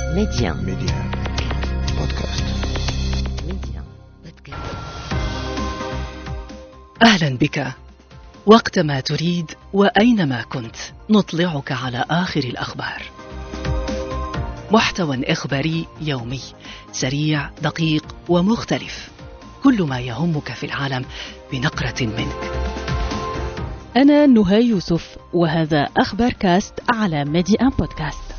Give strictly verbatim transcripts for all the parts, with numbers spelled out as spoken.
ميديان ميديان بودكاست. ميديان بودكاست. أهلا بك. وقتما تريد وأينما كنت نطلعك على آخر الأخبار. محتوى إخباري يومي سريع دقيق ومختلف، كل ما يهمك في العالم بنقرة منك. أنا نهى يوسف، وهذا أخبار كاست على ميديان بودكاست.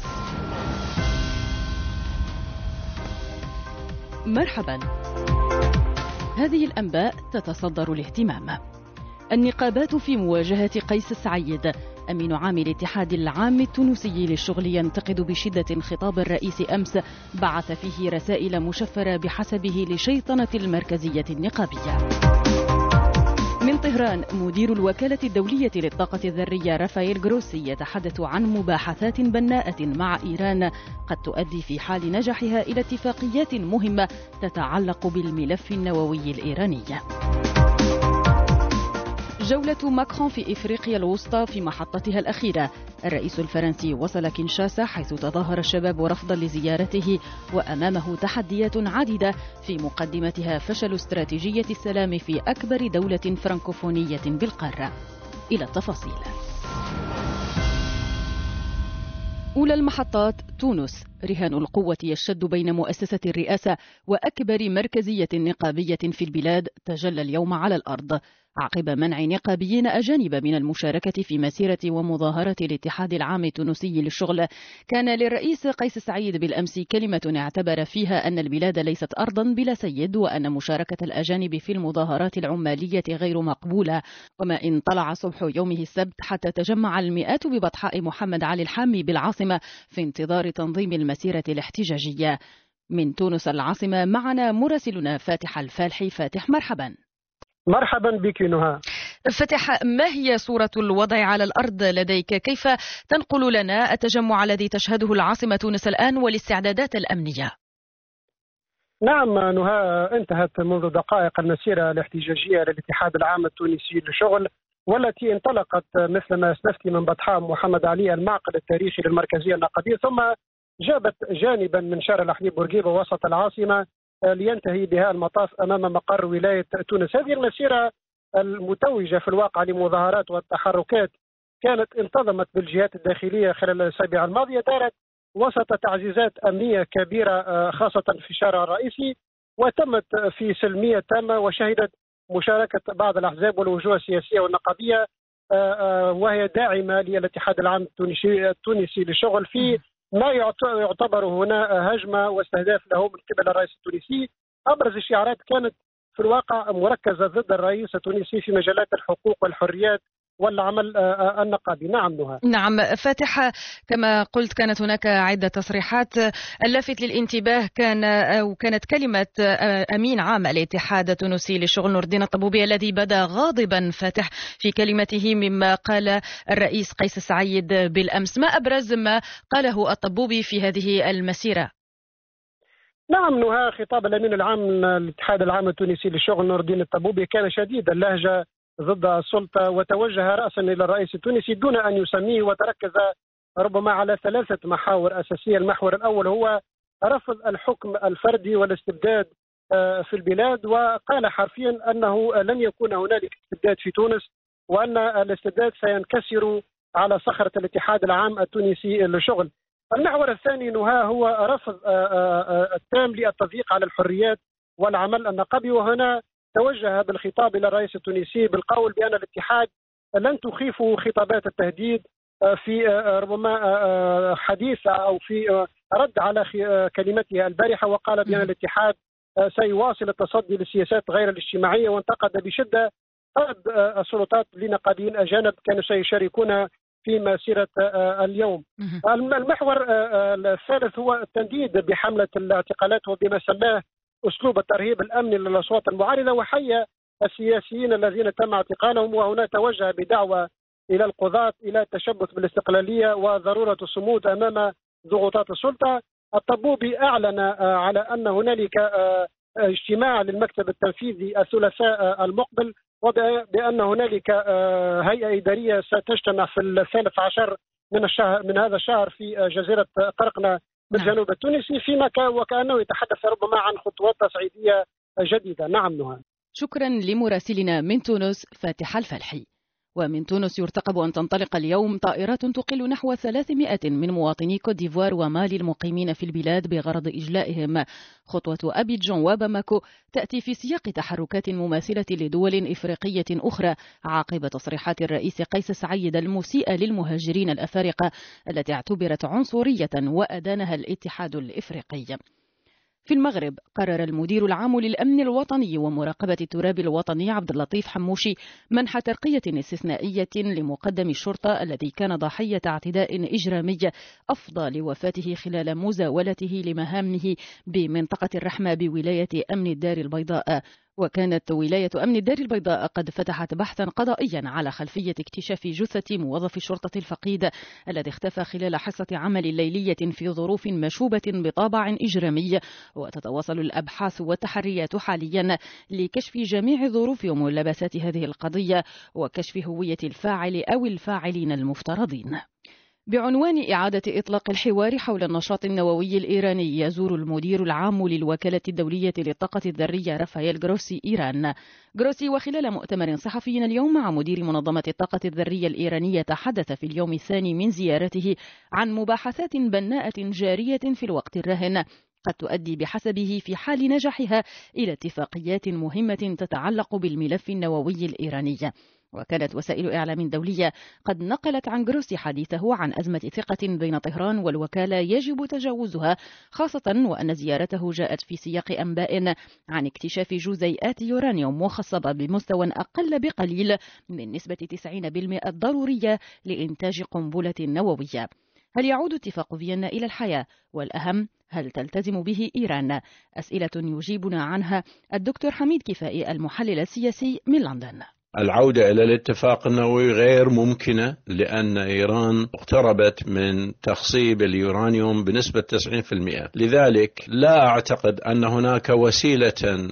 مرحبا. هذه الأنباء تتصدر الاهتمام. النقابات في مواجهة قيس سعيد. أمين عام الاتحاد العام التونسي للشغل ينتقد بشدة خطاب الرئيس أمس، بعث فيه رسائل مشفرة بحسبه لشيطنة المركزية النقابية. من طهران، مدير الوكالة الدولية للطاقة الذرية رافائيل جروسي يتحدث عن مباحثات بناءة مع إيران قد تؤدي في حال نجاحها إلى اتفاقيات مهمة تتعلق بالملف النووي الإيراني. جولة ماكرون في إفريقيا الوسطى في محطتها الأخيرة. الرئيس الفرنسي وصل كينشاسا حيث تظاهر الشباب رفضا لزيارته، وأمامه تحديات عديدة في مقدمتها فشل استراتيجية السلام في أكبر دولة فرنكوفونية بالقارة. إلى التفاصيل. أولى المحطات تونس. رهان القوة يشتد بين مؤسسة الرئاسة وأكبر مركزية نقابية في البلاد تجلى اليوم على الأرض عقب منع نقابيين أجانب من المشاركة في مسيرة ومظاهرة الاتحاد العام التونسي للشغل. كان للرئيس قيس سعيد بالأمس كلمة اعتبر فيها أن البلاد ليست أرضا بلا سيد، وأن مشاركة الأجانب في المظاهرات العمالية غير مقبولة. وما إن طلع صبح يومه السبت حتى تجمع المئات ببطحاء محمد علي الحامي بالعاصمة في انتظار تنظيم المسيرة الاحتجاجية. من تونس العاصمة معنا مراسلنا فاتح الفالحي. فاتح، مرحبا. مرحبا بك نهى. فتح، ما هي صورة الوضع على الأرض لديك؟ كيف تنقل لنا التجمع الذي تشهده العاصمة تونس الآن والاستعدادات الأمنية؟ نعم نهى، انتهت منذ دقائق المسيرة الاحتجاجية للاتحاد العام التونسي للشغل، والتي انطلقت مثل ما اسلفت من بطحاء محمد علي المعقد التاريخي للمركزية النقابية، ثم جابت جانبا من شارع الحليب بورقيبة وسط العاصمة لينتهي بها المطاف أمام مقر ولاية تونس. هذه المسيرة المتوجة في الواقع لمظاهرات والتحركات كانت انتظمت بالجهات الداخلية خلال الأسابيع الماضية، دارت وسط تعزيزات أمنية كبيرة خاصة في الشارع الرئيسي، وتمت في سلمية تامة، وشهدت مشاركة بعض الأحزاب والوجوه السياسية والنقابية وهي داعمة للاتحاد العام التونسي للشغل في ما يعتبر هنا هجمة واستهداف له من قبل الرئيس التونسي. أبرز الشعارات كانت في الواقع مركزة ضد الرئيس التونسي في مجالات الحقوق والحريات والعمل النقابي. نعم نهى. نعم فاتح، كما قلت كانت هناك عدة تصريحات. اللافت للانتباه كان أو كانت كلمة أمين عام الاتحاد التونسي للشغل نور الدين الطبوبي، الذي بدا غاضبا فاتح في كلمته مما قال الرئيس قيس سعيد بالأمس. ما أبرز ما قاله الطبوبي في هذه المسيرة؟ نعم نهى، خطاب الأمين العام الاتحاد العام التونسي للشغل نور الدين الطبوبي كان شديد اللهجة ضد السلطة، وتوجه رأسا إلى الرئيس التونسي دون أن يسميه، وتركز ربما على ثلاثة محاور أساسية. المحور الأول هو رفض الحكم الفردي والاستبداد في البلاد، وقال حرفيا أنه لن يكون هنالك استبداد في تونس، وأن الاستبداد سينكسر على صخرة الاتحاد العام التونسي للشغل. المحور الثاني نهى هو رفض التام للتضييق على الحريات والعمل النقابي، وهنا توجه بالخطاب إلى الرئيس التونسي بالقول بأن الاتحاد لن تخيفه خطابات التهديد في ربما حديث أو في رد على كلمته البارحة، وقال بأن الاتحاد سيواصل التصدي للسياسات غير الاجتماعية، وانتقد بشدة طلب السلطات لنقابيين أجانب كانوا سيشاركون في مسيرة اليوم. المحور الثالث هو التنديد بحملة الاعتقالات وبما سماه أسلوب الترهيب الأمني للأصوات المعارضة، وحيا السياسيين الذين تم اعتقالهم، وهنا توجه بدعوة إلى القضاة إلى التشبث بالاستقلالية وضرورة الصمود أمام ضغوطات السلطة. الطبوبي أعلن على أن هنالك اجتماع للمكتب التنفيذي الثلاثاء المقبل، وبأن هنالك هيئة إدارية ستجتمع في الثالث عشر من الشهر من هذا الشهر في جزيرة قرقنة بالجنوب التونسي، فيما كان وكأنه يتحدث ربما عن خطوات تصعيدية جديدة. نعم نهى. شكرا لمراسلنا من تونس فاتح الفلحي. ومن تونس يرتقب أن تنطلق اليوم طائرات تقل نحو ثلاثمائة من مواطني كوت ديفوار ومالي المقيمين في البلاد بغرض إجلائهم. خطوة أبيجان وباماكو تأتي في سياق تحركات مماثلة لدول إفريقية أخرى عقب تصريحات الرئيس قيس سعيد المسيئة للمهاجرين الأفارقة التي اعتبرت عنصرية وأدانها الاتحاد الإفريقي. في المغرب قرر المدير العام للأمن الوطني ومراقبة التراب الوطني عبد اللطيف حموشي منح ترقية استثنائية لمقدم الشرطة الذي كان ضحية اعتداء إجرامي أفضى لوفاته خلال مزاولته لمهامه بمنطقة الرحمة بولاية أمن الدار البيضاء. وكانت ولاية أمن الدار البيضاء قد فتحت بحثا قضائيا على خلفية اكتشاف جثة موظف الشرطة الفقيد الذي اختفى خلال حصة عمل ليلية في ظروف مشوبة بطابع إجرامي. وتتواصل الأبحاث والتحريات حاليا لكشف جميع ظروف وملابسات هذه القضية وكشف هوية الفاعل أو الفاعلين المفترضين. بعنوان إعادة إطلاق الحوار حول النشاط النووي الإيراني يزور المدير العام للوكالة الدولية للطاقة الذرية رافائيل جروسي إيران. جروسي وخلال مؤتمر صحفي اليوم مع مدير منظمة الطاقة الذرية الإيرانية تحدث في اليوم الثاني من زيارته عن مباحثات بناءة جارية في الوقت الراهن قد تؤدي بحسبه في حال نجاحها إلى اتفاقيات مهمة تتعلق بالملف النووي الإيراني. وكانت وسائل إعلام دولية قد نقلت عن جروسي حديثه عن أزمة ثقة بين طهران والوكالة يجب تجاوزها، خاصة وأن زيارته جاءت في سياق أنباء عن اكتشاف جزيئات يورانيوم مخصبة بمستوى أقل بقليل من نسبة تسعين بالمئة الضرورية لإنتاج قنبلة نووية. هل يعود اتفاق فيينا إلى الحياة؟ والأهم، هل تلتزم به إيران؟ أسئلة يجيبنا عنها الدكتور حميد كفائي المحلل السياسي من لندن. العودة إلى الاتفاق النووي غير ممكنة لأن إيران اقتربت من تخصيب اليورانيوم بنسبة تسعين بالمئة، لذلك لا أعتقد أن هناك وسيلة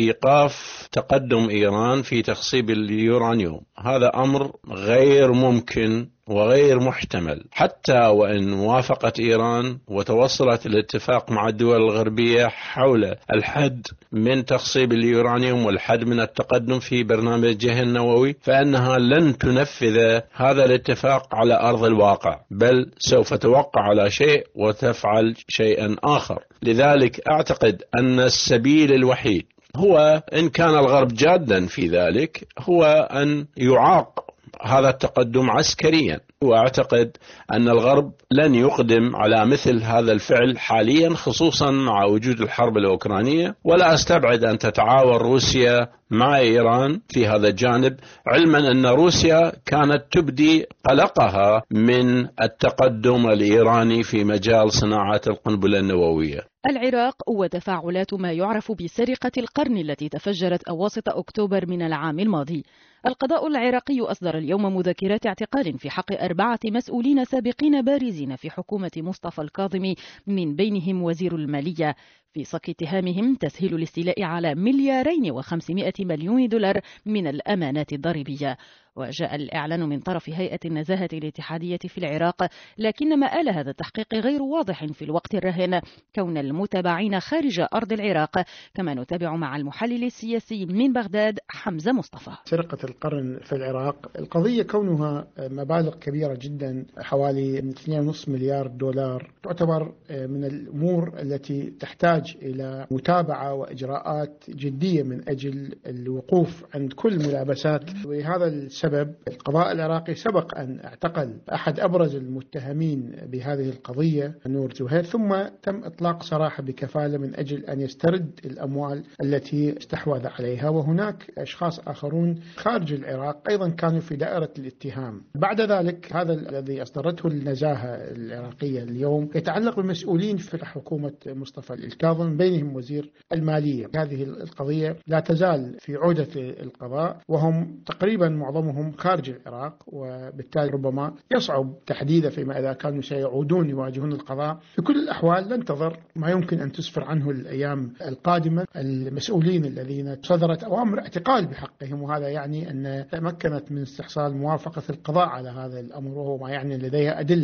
لإيقاف تقدم إيران في تخصيب اليورانيوم. هذا أمر غير ممكن وغير محتمل، حتى وإن وافقت إيران وتوصلت الاتفاق مع الدول الغربية حول الحد من تخصيب اليورانيوم والحد من التقدم في برنامجها النووي، فإنها لن تنفذ هذا الاتفاق على أرض الواقع، بل سوف توقع على شيء وتفعل شيئا آخر. لذلك أعتقد أن السبيل الوحيد هو، إن كان الغرب جادا في ذلك، هو أن يعاق هذا التقدم عسكريا. وأعتقد أن الغرب لن يقدم على مثل هذا الفعل حاليا، خصوصا مع وجود الحرب الأوكرانية، ولا أستبعد أن تتعاون روسيا مع إيران في هذا الجانب، علما أن روسيا كانت تبدي قلقها من التقدم الإيراني في مجال صناعة القنبلة النووية. العراق وتفاعلات ما يعرف بسرقة القرن التي تفجرت أواسط أكتوبر من العام الماضي. القضاء العراقي أصدر اليوم مذكرات اعتقال في حق أربعة مسؤولين سابقين بارزين في حكومة مصطفى الكاظمي، من بينهم وزير المالية، في صك اتهامهم تسهيل الاستيلاء على مليارين وخمسمائة مليون دولار من الأمانات الضريبية. وجاء الإعلان من طرف هيئة النزاهة الاتحادية في العراق، لكن مآل هذا التحقيق غير واضح في الوقت الراهن كون المتابعين خارج أرض العراق، كما نتابع مع المحلل السياسي من بغداد حمزة مصطفى. سرقة القرن في العراق، القضية كونها مبالغ كبيرة جدا حوالي اثنين فاصلة خمسة مليار دولار، تعتبر من الأمور التي تحتاج إلى متابعة وإجراءات جدية من أجل الوقوف عند كل ملابسات. وهذا السبب القضاء العراقي سبق أن اعتقل أحد أبرز المتهمين بهذه القضية نور زهير، ثم تم إطلاق سراحه بكفالة من أجل أن يسترد الأموال التي استحوذ عليها. وهناك أشخاص آخرون خارج العراق أيضا كانوا في دائرة الاتهام. بعد ذلك هذا الذي أصدرته النزاهة العراقية اليوم يتعلق بمسؤولين في حكومة مصطفى الكاظم، بينهم وزير المالية. هذه القضية لا تزال في عودة القضاء، وهم تقريبا معظمهم خارج العراق، وبالتالي ربما يصعب تحديده فيما إذا كانوا سيعودون يواجهون القضاء. في كل الأحوال ننتظر ما يمكن أن تسفر عنه الأيام القادمة. المسؤولين الذين صدرت أوامر اعتقال بحقهم، وهذا يعني أن تمكنت من استحصال موافقة القضاء على هذا الأمر، وهو ما يعني لديها أدلة.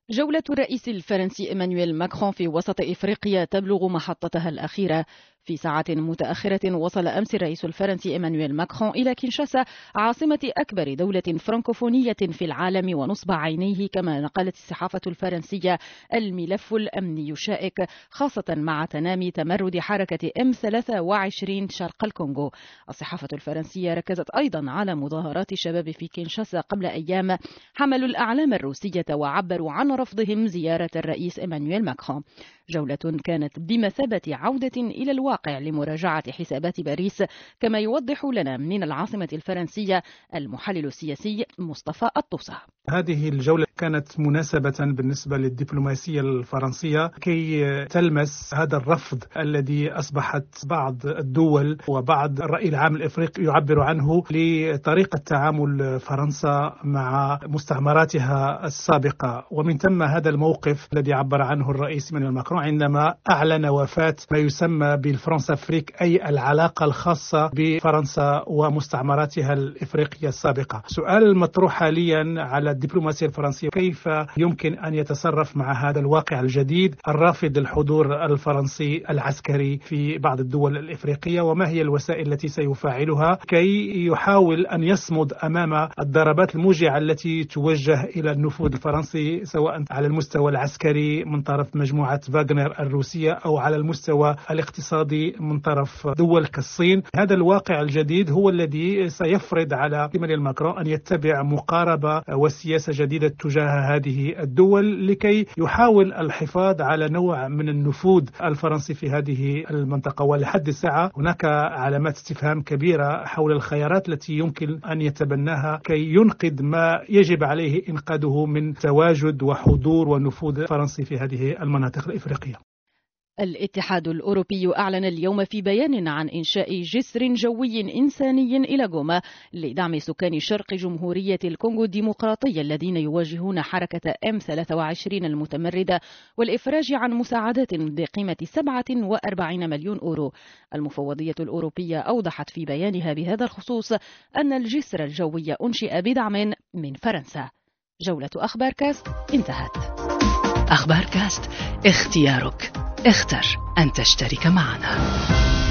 جولة الرئيس الفرنسي إيمانويل ماكرون في وسط إفريقيا تبلغ محطتها الأخيرة. في ساعة متأخرة وصل أمس الرئيس الفرنسي إيمانويل ماكرون إلى كينشاسا عاصمة أكبر دولة فرنكوفونية في العالم ونصب عينيه كما نقلت الصحافة الفرنسية الملف الأمني شائك، خاصة مع تنامي تمرد حركة إم ثلاثة وعشرين شرق الكونغو. الصحافة الفرنسية ركزت أيضا على مظاهرات الشباب في كينشاسا قبل أيام حملوا الأعلام الروسية وعبروا عن رفضهم زيارة الرئيس إيمانويل ماكرون. جولة كانت بمثابة عودة إلى الواقع لمراجعة حسابات باريس، كما يوضح لنا من العاصمة الفرنسية المحلل السياسي مصطفى الطوسة. هذه الجولة كانت مناسبة بالنسبة للدبلوماسية الفرنسية كي تلمس هذا الرفض الذي أصبحت بعض الدول وبعض الرأي العام الإفريقي يعبر عنه لطريقة تعامل فرنسا مع مستعمراتها السابقة. ومن ثم هذا الموقف الذي عبر عنه الرئيس إيمانويل ماكرون عندما أعلن وفاة ما يسمى بالفرنسا أفريك، أي العلاقة الخاصة بفرنسا ومستعمراتها الإفريقية السابقة. سؤال المطروح حاليا على الدبلوماسية الفرنسية، كيف يمكن أن يتصرف مع هذا الواقع الجديد الرافض للحضور الفرنسي العسكري في بعض الدول الإفريقية، وما هي الوسائل التي سيفعلها كي يحاول أن يصمد أمام الضربات الموجعة التي توجه إلى النفوذ الفرنسي سواء على المستوى العسكري من طرف مجموعة فاغنر الروسية أو على المستوى الاقتصادي من طرف دول كالصين. هذا الواقع الجديد هو الذي سيفرض على إيمانويل ماكرون أن يتبع مقاربة وسياسة جديدة تجاه هذه الدول لكي يحاول الحفاظ على نوع من النفوذ الفرنسي في هذه المنطقة. ولحد الساعة هناك علامات استفهام كبيرة حول الخيارات التي يمكن أن يتبناها كي ينقذ ما يجب عليه إنقاذه من تواجد وحضور ونفوذ فرنسي في هذه المناطق الإفريقية. الاتحاد الأوروبي أعلن اليوم في بيان عن إنشاء جسر جوي إنساني إلى غوما لدعم سكان شرق جمهورية الكونغو الديمقراطية الذين يواجهون حركة إم ثلاثة وعشرين المتمردة، والإفراج عن مساعدات بقيمة سبعة وأربعين مليون أورو. المفوضية الأوروبية أوضحت في بيانها بهذا الخصوص أن الجسر الجوي أنشئ بدعم من فرنسا. جولة أخبار كاست انتهت. أخبار كاست، اختيارك، اختر أن تشترك معنا.